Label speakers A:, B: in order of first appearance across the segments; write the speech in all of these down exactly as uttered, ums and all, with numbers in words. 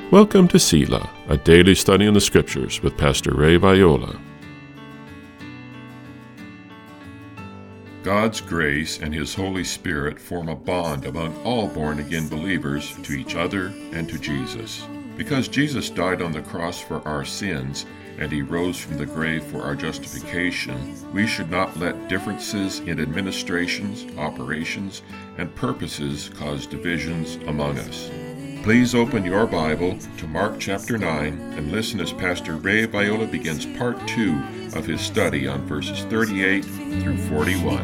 A: Welcome to Selah, a daily study in the Scriptures with Pastor Ray Viola. God's grace and His Holy Spirit form a bond among all born-again believers to each other and to Jesus. Because Jesus died on the cross for our sins and He rose from the grave for our justification, we should not let differences in administrations, operations, and purposes cause divisions among us. Please open your Bible to Mark chapter nine and listen as Pastor Ray Viola begins part two of his study on verses thirty-eight through forty-one.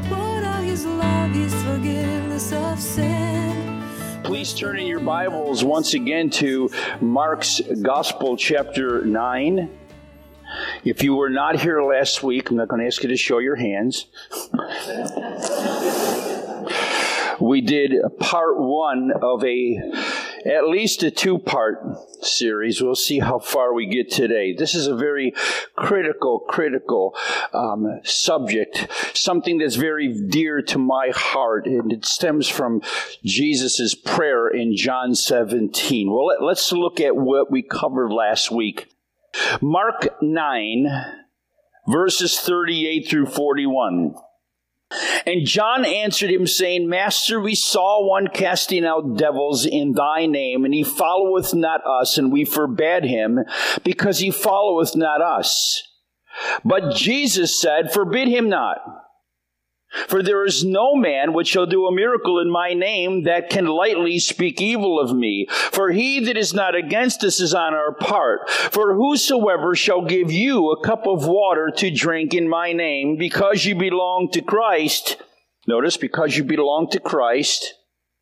B: Please turn in your Bibles once again to Mark's Gospel chapter nine. If you were not here last week, I'm not going to ask you to show your hands. We did part one of a, at least a two-part series. We'll see how far we get today. This is a very critical, critical um, subject, something that's very dear to my heart, and it stems from Jesus' prayer in John seventeen. Well, let, let's look at what we covered last week. Mark nine, verses thirty-eight through forty-one. And John answered him, saying, Master, we saw one casting out devils in thy name, and he followeth not us, and we forbade him, because he followeth not us. But Jesus said, Forbid him not. For there is no man which shall do a miracle in my name that can lightly speak evil of me. For he that is not against us is on our part. For whosoever shall give you a cup of water to drink in my name, because you belong to Christ, notice, because you belong to Christ,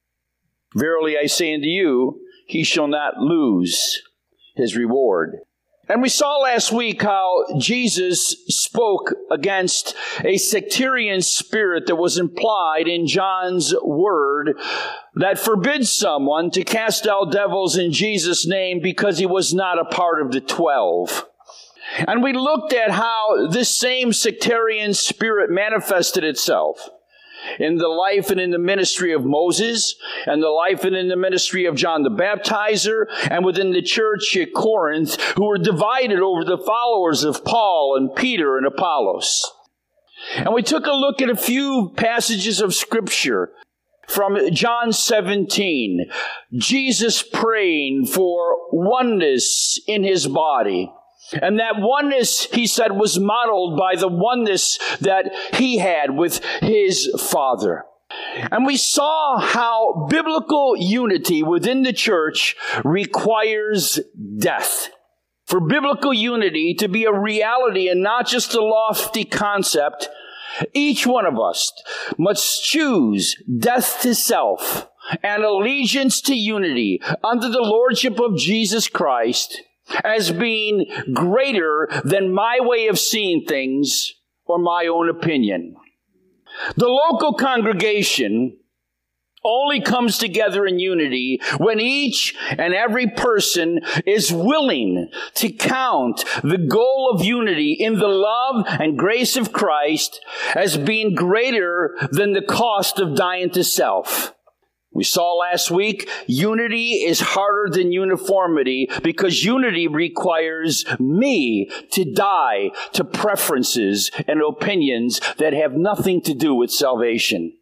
B: verily I say unto you, he shall not lose his reward. And we saw last week how Jesus spoke against a sectarian spirit that was implied in John's word that forbids someone to cast out devils in Jesus' name because he was not a part of the twelve. And we looked at how this same sectarian spirit manifested itself in the life and in the ministry of Moses, and the life and in the ministry of John the Baptizer, and within the church at Corinth, who were divided over the followers of Paul and Peter and Apollos. And we took a look at a few passages of Scripture from John seventeen, Jesus praying for oneness in His body. And that oneness, he said, was modeled by the oneness that he had with his Father. And we saw how biblical unity within the church requires death. For biblical unity to be a reality and not just a lofty concept, each one of us must choose death to self and allegiance to unity under the lordship of Jesus Christ, as being greater than my way of seeing things or my own opinion. The local congregation only comes together in unity when each and every person is willing to count the goal of unity in the love and grace of Christ as being greater than the cost of dying to self. We saw last week, unity is harder than uniformity because unity requires me to die to preferences and opinions that have nothing to do with salvation.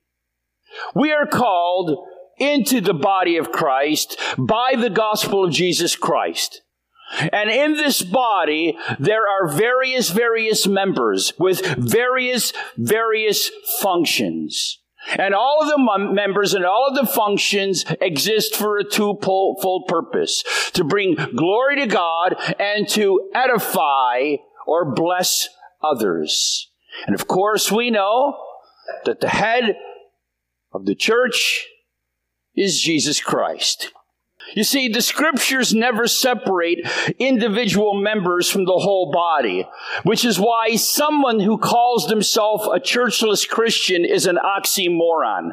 B: We are called into the body of Christ by the gospel of Jesus Christ. And in this body, there are various, various members with various, various functions. And all of the members and all of the functions exist for a twofold purpose: to bring glory to God and to edify or bless others. And of course, we know that the head of the church is Jesus Christ. You see, the Scriptures never separate individual members from the whole body, which is why someone who calls themselves a churchless Christian is an oxymoron.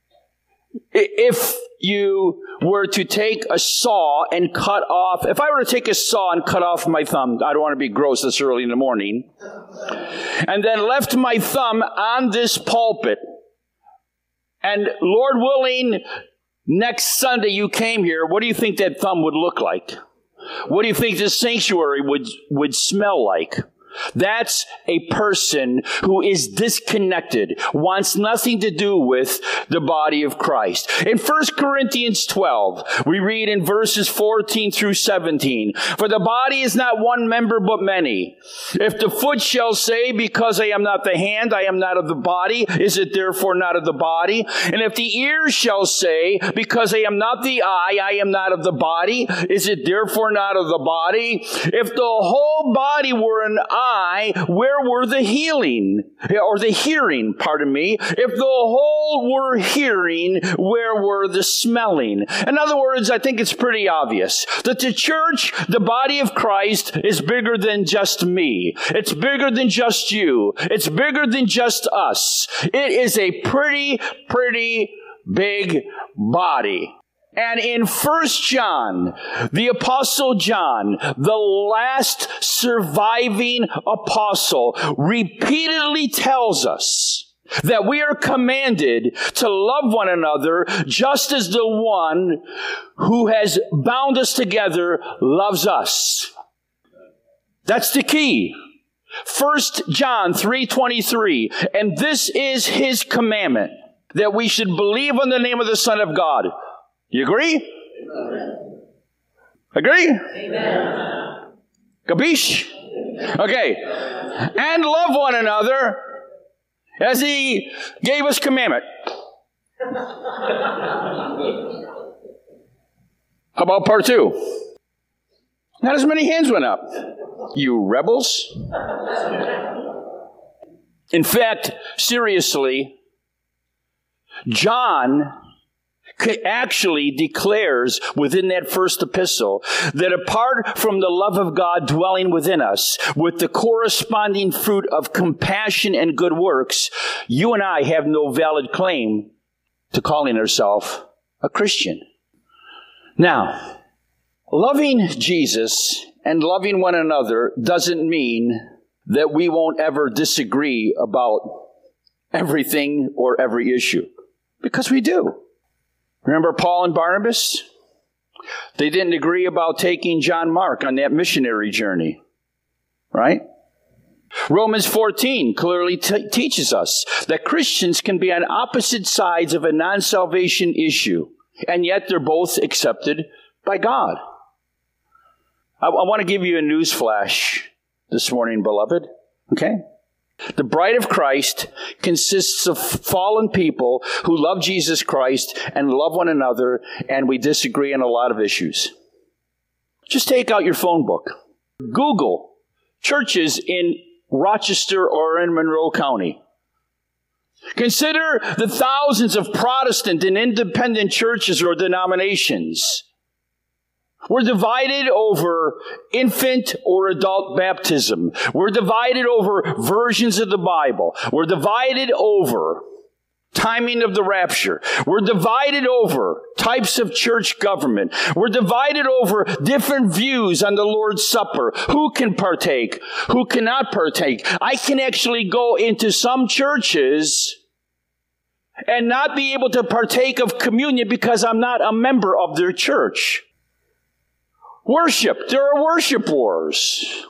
B: If you were to take a saw and cut off, if I were to take a saw and cut off my thumb, I don't want to be gross this early in the morning, and then left my thumb on this pulpit, and Lord willing, next Sunday you came here, what do you think that thumb would look like? what do you think this sanctuary would, would smell like? That's a person who is disconnected, wants nothing to do with the body of Christ. In First Corinthians twelve, we read in verses fourteen through seventeen, "For the body is not one member but many. If the foot shall say, because I am not the hand, I am not of the body, is it therefore not of the body? And if the ear shall say, because I am not the eye, I am not of the body, is it therefore not of the body? If the whole body were an eye, where were the healing, or the hearing, pardon me? If the whole were hearing, where were the smelling?" In other words, I think it's pretty obvious that the church, the body of Christ, is bigger than just me. It's bigger than just you. It's bigger than just us. It is a pretty, pretty big body. And in First John, the Apostle John, the last surviving apostle, repeatedly tells us that we are commanded to love one another just as the one who has bound us together loves us. That's the key. First John three twenty-three, "And this is his commandment, that we should believe on the name of the Son of God." You agree? Amen. Agree? Amen. Capiche? Okay. "And love one another as he gave us commandment." How about part two? Not as many hands went up. You rebels. In fact, seriously, John actually declares within that first epistle that apart from the love of God dwelling within us, with the corresponding fruit of compassion and good works, you and I have no valid claim to calling ourselves a Christian. Now, loving Jesus and loving one another doesn't mean that we won't ever disagree about everything or every issue, because we do. Remember Paul and Barnabas? They didn't agree about taking John Mark on that missionary journey, right? Romans fourteen clearly t- teaches us that Christians can be on opposite sides of a non-salvation issue, and yet they're both accepted by God. I, I want to give you a news flash this morning, beloved, okay? The bride of Christ consists of fallen people who love Jesus Christ and love one another, and we disagree on a lot of issues. Just take out your phone book. Google churches in Rochester or in Monroe County. Consider the thousands of Protestant and independent churches or denominations. We're divided over infant or adult baptism. We're divided over versions of the Bible. We're divided over timing of the rapture. We're divided over types of church government. We're divided over different views on the Lord's Supper. Who can partake? Who cannot partake? I can actually go into some churches and not be able to partake of communion because I'm not a member of their church. Worship. There are worship wars.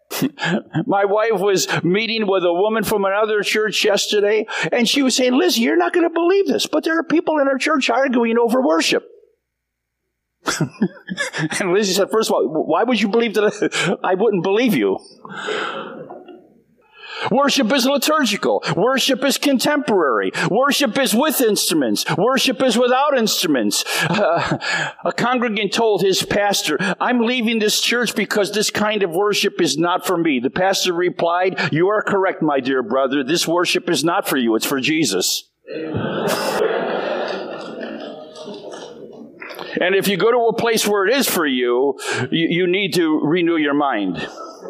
B: My wife was meeting with a woman from another church yesterday, and she was saying, "Lizzie, you're not going to believe this, but there are people in our church arguing over worship." And Lizzie said, "First of all, why would you believe that I wouldn't believe you?" Worship is liturgical. Worship is contemporary. Worship is with instruments. Worship is without instruments. Uh, a congregant told his pastor, "I'm leaving this church because this kind of worship is not for me." The pastor replied, "You are correct, my dear brother. This worship is not for you. It's for Jesus." And if you go to a place where it is for you, you, you need to renew your mind.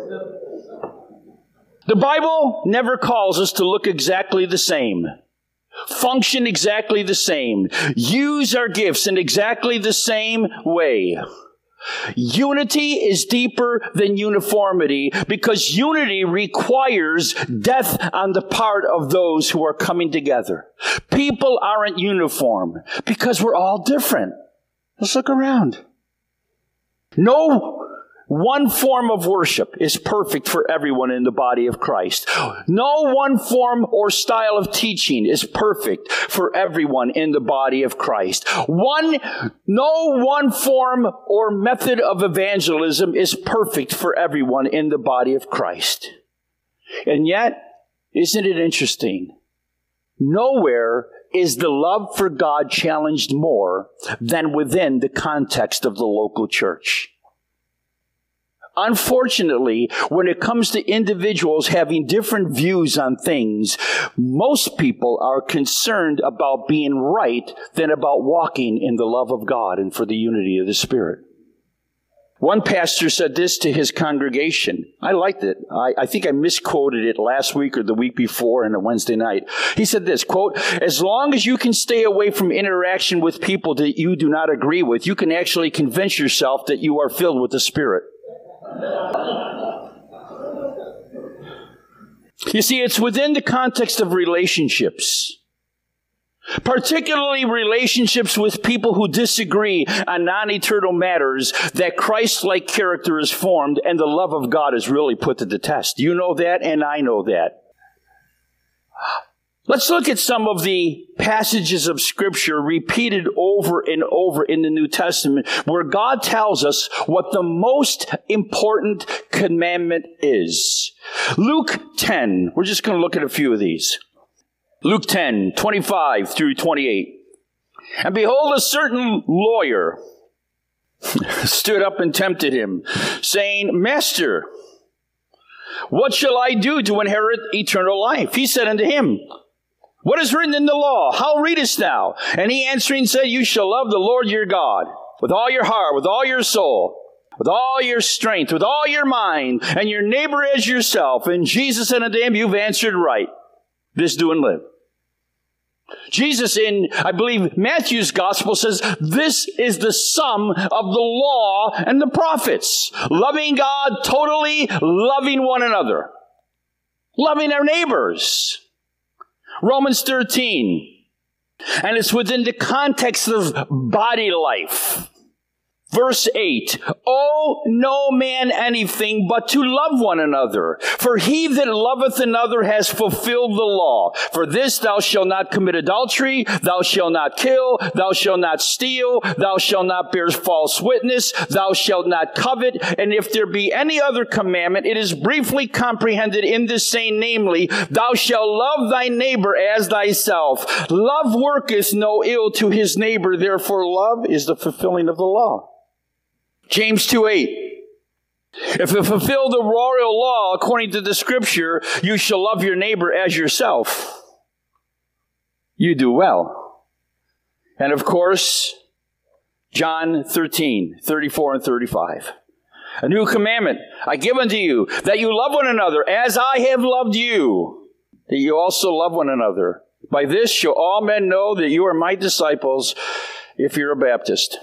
B: The Bible never calls us to look exactly the same, function exactly the same, use our gifts in exactly the same way. Unity is deeper than uniformity because unity requires death on the part of those who are coming together. People aren't uniform because we're all different. Let's look around. No one form of worship is perfect for everyone in the body of Christ. No one form or style of teaching is perfect for everyone in the body of Christ. One, no one form or method of evangelism is perfect for everyone in the body of Christ. And yet, isn't it interesting? Nowhere is the love for God challenged more than within the context of the local church. Unfortunately, when it comes to individuals having different views on things, most people are concerned about being right than about walking in the love of God and for the unity of the Spirit. One pastor said this to his congregation. I liked it. I, I think I misquoted it last week or the week before on a Wednesday night. He said this, quote, "As long as you can stay away from interaction with people that you do not agree with, you can actually convince yourself that you are filled with the Spirit." You see, it's within the context of relationships, particularly relationships with people who disagree on non-eternal matters, that Christ-like character is formed and the love of God is really put to the test. You know that, and I know that. Let's look at some of the passages of Scripture repeated over and over in the New Testament where God tells us what the most important commandment is. Luke ten. We're just going to look at a few of these. Luke ten, twenty-five through twenty-eight. "And behold, a certain lawyer stood up and tempted him, saying, 'Master, what shall I do to inherit eternal life?' He said unto him, 'What is written in the law? How readest thou?' And he answering said, 'You shall love the Lord your God with all your heart, with all your soul, with all your strength, with all your mind, and your neighbor as yourself.' And Jesus said unto him, 'You've answered right. This do and live.'" Jesus in, I believe, Matthew's gospel says, this is the sum of the law and the prophets. Loving God totally, loving one another, loving our neighbors. Romans thirteen, and it's within the context of body life. Verse eight, "Owe no man anything but to love one another. For he that loveth another has fulfilled the law. For this thou shalt not commit adultery, thou shalt not kill, thou shalt not steal, thou shalt not bear false witness, thou shalt not covet. And if there be any other commandment, it is briefly comprehended in this saying, namely, thou shalt love thy neighbor as thyself. Love worketh no ill to his neighbor, therefore love is the fulfilling of the law." James two eight. "If you fulfill the royal law according to the Scripture, you shall love your neighbor as yourself. You do well." And of course, John thirteen, thirty-four and thirty-five. "A new commandment I give unto you, that you love one another as I have loved you, that you also love one another. By this shall all men know that you are my disciples, if you're a Baptist.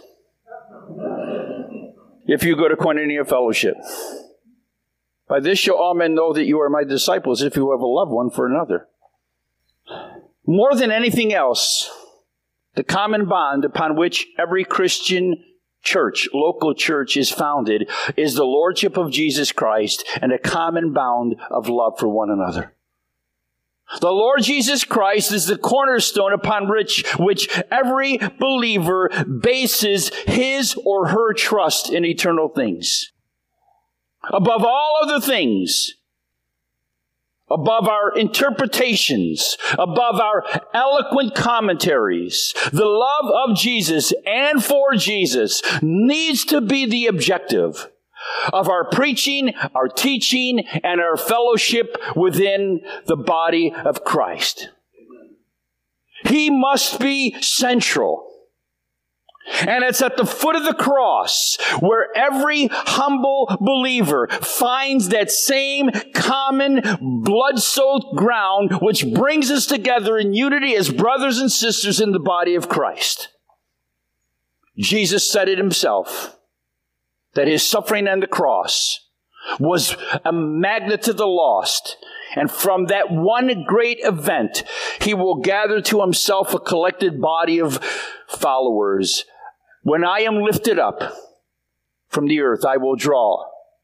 B: If you go to Koinonia Fellowship. By this shall all men know that you are my disciples, if you have a love one for another." More than anything else, the common bond upon which every Christian church, local church, is founded is the lordship of Jesus Christ and a common bond of love for one another. The Lord Jesus Christ is the cornerstone upon which, which every believer bases his or her trust in eternal things. Above all other things, above our interpretations, above our eloquent commentaries, the love of Jesus and for Jesus needs to be the objective of our preaching, our teaching, and our fellowship within the body of Christ. He must be central. And it's at the foot of the cross where every humble believer finds that same common blood-soaked ground which brings us together in unity as brothers and sisters in the body of Christ. Jesus said it himself, that his suffering on the cross was a magnet to the lost. And from that one great event, he will gather to himself a collected body of followers. When I am lifted up from the earth, I will draw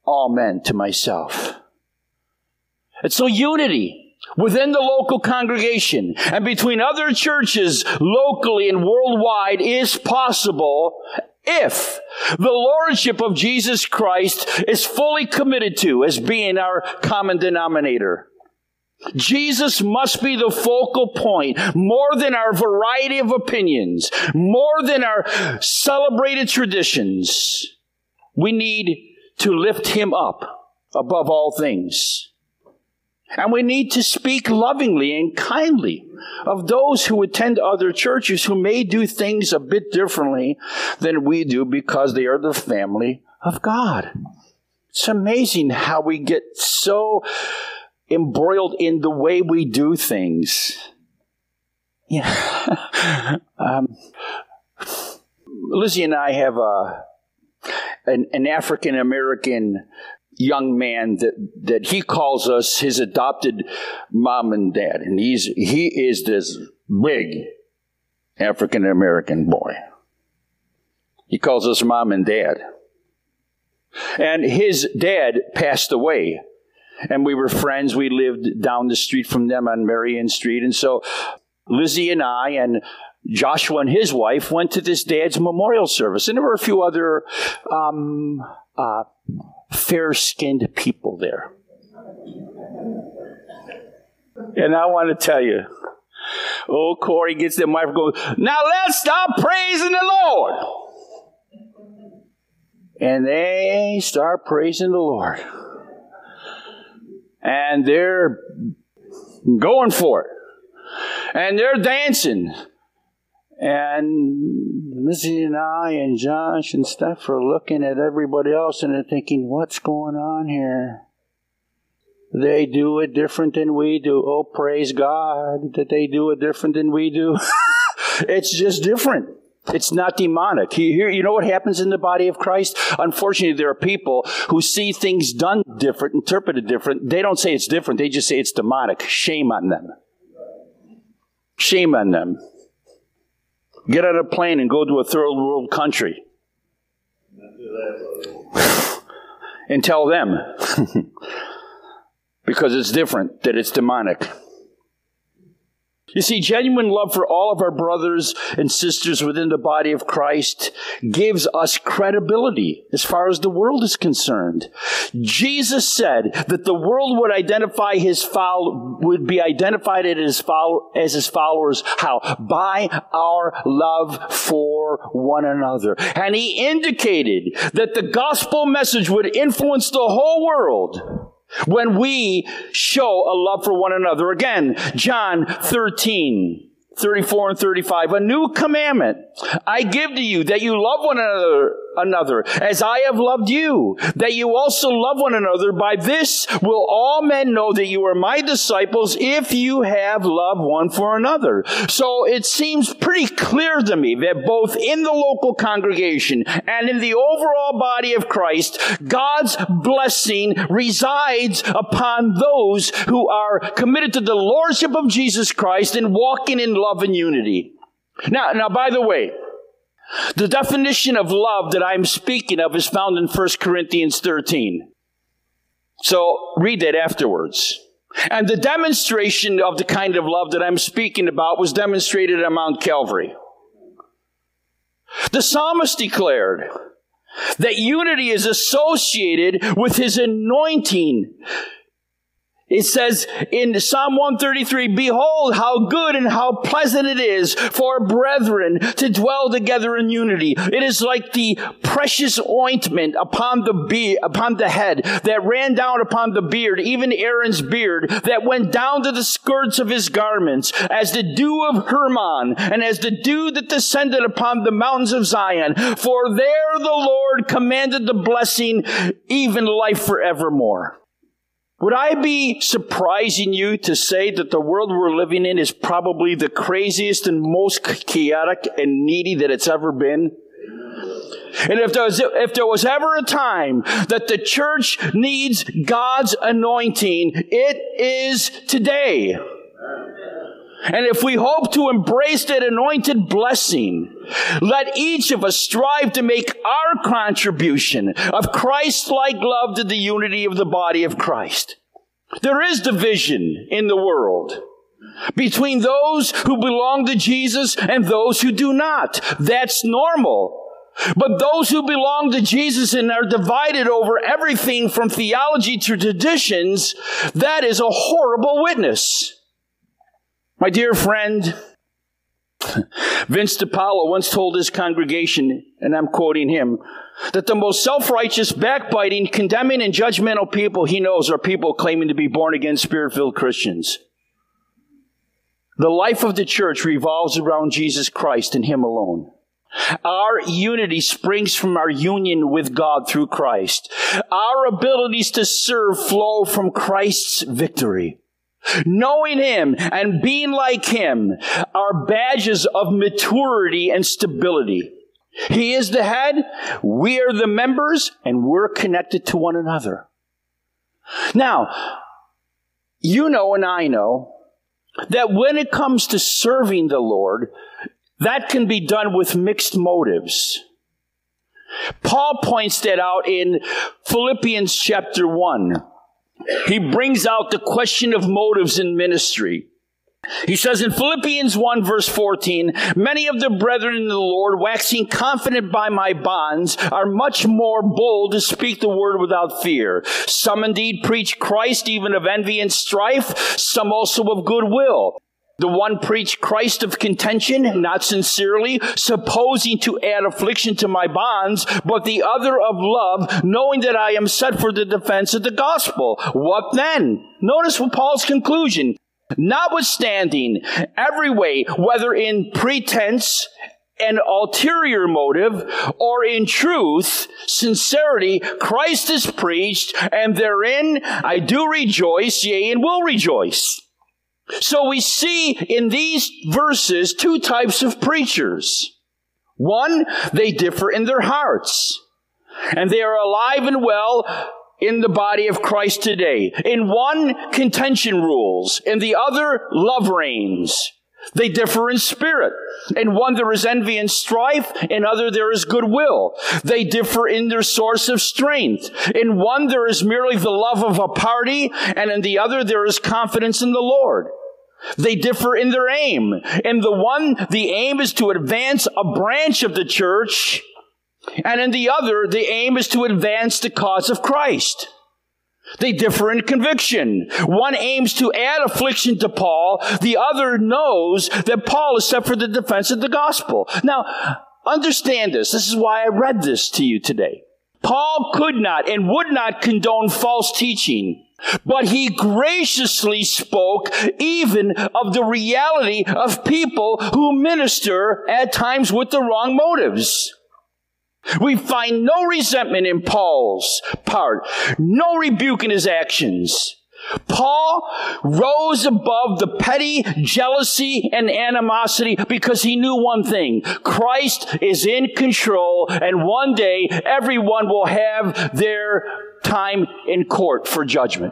B: all men to myself. And so unity within the local congregation and between other churches locally and worldwide is possible if the Lordship of Jesus Christ is fully committed to as being our common denominator. Jesus must be the focal point, more than our variety of opinions, more than our celebrated traditions. We need to lift him up above all things. And we need to speak lovingly and kindly of those who attend other churches who may do things a bit differently than we do because they are the family of God. It's amazing how we get so embroiled in the way we do things. Yeah. um, Lizzie and I have a, an, an African-American young man that, that he calls us his adopted mom and dad. And he's he is this big African-American boy. He calls us mom and dad. And his dad passed away. And we were friends. We lived down the street from them on Marion Street. And so Lizzie and I and Joshua and his wife went to this dad's memorial service. And there were a few other um, uh, fair-skinned people there. And I want to tell you, old Corey gets the microphone, now let's start praising the Lord. And they start praising the Lord. And they're going for it. And they're dancing. And Lizzie and I and Josh and Steph are looking at everybody else and they're thinking, what's going on here? They do it different than we do. Oh, praise God that they do it different than we do. It's just different. It's not demonic. You hear, you know what happens in the body of Christ? Unfortunately, there are people who see things done different, interpreted different. They don't say it's different. They just say it's demonic. Shame on them. Shame on them. Get on a plane and go to a third world country. And tell them. Because it's different, that it's demonic. You see, genuine love for all of our brothers and sisters within the body of Christ gives us credibility as far as the world is concerned. Jesus said that the world would identify his follow, would be identified as his, follow, as his followers. How? By our love for one another. And he indicated that the gospel message would influence the whole world when we show a love for one another. Again, John thirteen, thirty-four and thirty-five. A new commandment I give to you, that you love one another, another as I have loved you, that you also love one another. By this will all men know that you are my disciples, if you have love one for another. So it seems pretty clear to me that both in the local congregation and in the overall body of Christ, God's blessing resides upon those who are committed to the Lordship of Jesus Christ and walking in love and unity. Now, now, by the way, the definition of love that I'm speaking of is found in First Corinthians thirteen. So read that afterwards. And the demonstration of the kind of love that I'm speaking about was demonstrated at Mount Calvary. The psalmist declared that unity is associated with his anointing. It says in Psalm one thirty-three, behold how good and how pleasant it is for brethren to dwell together in unity. It is like the precious ointment upon the be- upon the head that ran down upon the beard, even Aaron's beard, that went down to the skirts of his garments, as the dew of Hermon, and as the dew that descended upon the mountains of Zion. For there the Lord commanded the blessing, even life forevermore. Would I be surprising you to say that the world we're living in is probably the craziest and most chaotic and needy that it's ever been? And if there was, if there was ever a time that the church needs God's anointing, it is today. And if we hope to embrace that anointed blessing, let each of us strive to make our contribution of Christ-like love to the unity of the body of Christ. There is division in the world between those who belong to Jesus and those who do not. That's normal. But those who belong to Jesus and are divided over everything from theology to traditions, that is a horrible witness. My dear friend, Vince DiPaolo once told his congregation, and I'm quoting him, that the most self-righteous, backbiting, condemning, and judgmental people he knows are people claiming to be born-again, Spirit-filled Christians. The life of the church revolves around Jesus Christ and Him alone. Our unity springs from our union with God through Christ. Our abilities to serve flow from Christ's victory. Knowing Him and being like Him are badges of maturity and stability. He is the head, we are the members, and we're connected to one another. Now, you know and I know that when it comes to serving the Lord, that can be done with mixed motives. Paul points that out in Philippians chapter one. He brings out the question of motives in ministry. He says in Philippians one verse fourteen, many of the brethren in the Lord, waxing confident by my bonds, are much more bold to speak the word without fear. Some indeed preach Christ even of envy and strife, some also of goodwill. The one preached Christ of contention, not sincerely, supposing to add affliction to my bonds, but the other of love, knowing that I am set for the defense of the gospel. What then? Notice what Paul's conclusion. Notwithstanding, every way, whether in pretense, an ulterior motive, or in truth, sincerity, Christ is preached, and therein I do rejoice, yea, and will rejoice. So we see in these verses two types of preachers. One, they differ in their hearts, and they are alive and well in the body of Christ today. In one, contention rules. In the other, love reigns. They differ in spirit. In one there is envy and strife, in other there is goodwill. They differ in their source of strength. In one there is merely the love of a party, and in the other there is confidence in the Lord. They differ in their aim. In the one, the aim is to advance a branch of the church, and in the other, the aim is to advance the cause of Christ. They differ in conviction. One aims to add affliction to Paul. The other knows that Paul is set for the defense of the gospel. Now, understand this. This is why I read this to you today. Paul could not and would not condone false teaching, but he graciously spoke even of the reality of people who minister at times with the wrong motives. We find no resentment in Paul's part, no rebuke in his actions. Paul rose above the petty jealousy and animosity because he knew one thing: Christ is in control, and one day everyone will have their time in court for judgment.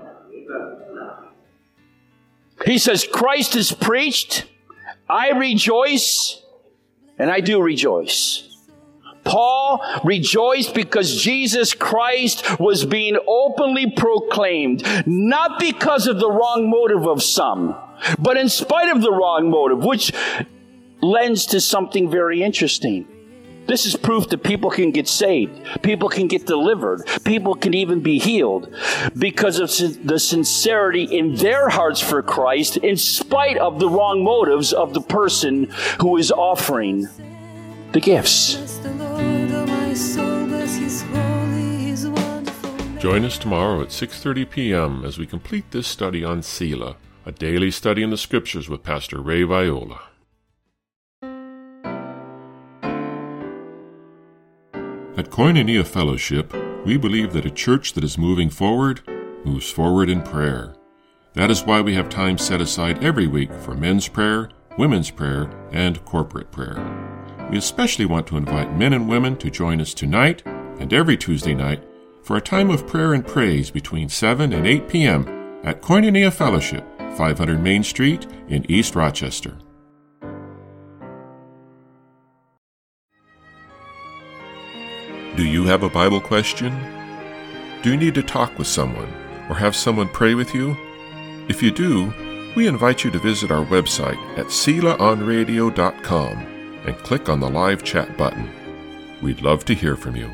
B: He says, Christ is preached, I rejoice, and I do rejoice. Paul rejoiced because Jesus Christ was being openly proclaimed, not because of the wrong motive of some, but in spite of the wrong motive, which lends to something very interesting. This is proof that people can get saved, people can get delivered, people can even be healed because of the sincerity in their hearts for Christ, in spite of the wrong motives of the person who is offering the gifts.
A: Join us tomorrow at six thirty p.m. as we complete this study on Selah, a daily study in the Scriptures with Pastor Ray Viola. At Koinonia Fellowship, we believe that a church that is moving forward moves forward in prayer. That is why we have time set aside every week for men's prayer, women's prayer, and corporate prayer. We especially want to invite men and women to join us tonight and every Tuesday night for a time of prayer and praise between seven and eight p.m. at Koinonia Fellowship, five hundred Main Street in East Rochester. Do you have a Bible question? Do you need to talk with someone or have someone pray with you? If you do, we invite you to visit our website at sela on radio dot com and click on the live chat button. We'd love to hear from you.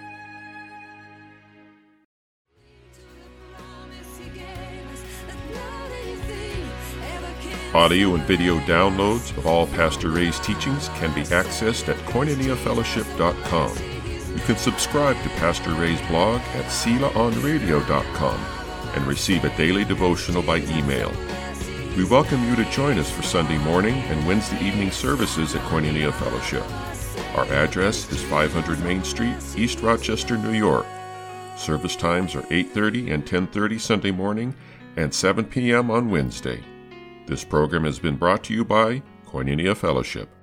A: Audio and video downloads of all Pastor Ray's teachings can be accessed at koinonia fellowship dot com. You can subscribe to Pastor Ray's blog at sela on radio dot com and receive a daily devotional by email. We welcome you to join us for Sunday morning and Wednesday evening services at Koinonia Fellowship. Our address is five hundred Main Street, East Rochester, New York. Service times are eight thirty and ten thirty Sunday morning and seven p.m. on Wednesday. This program has been brought to you by Koinonia Fellowship.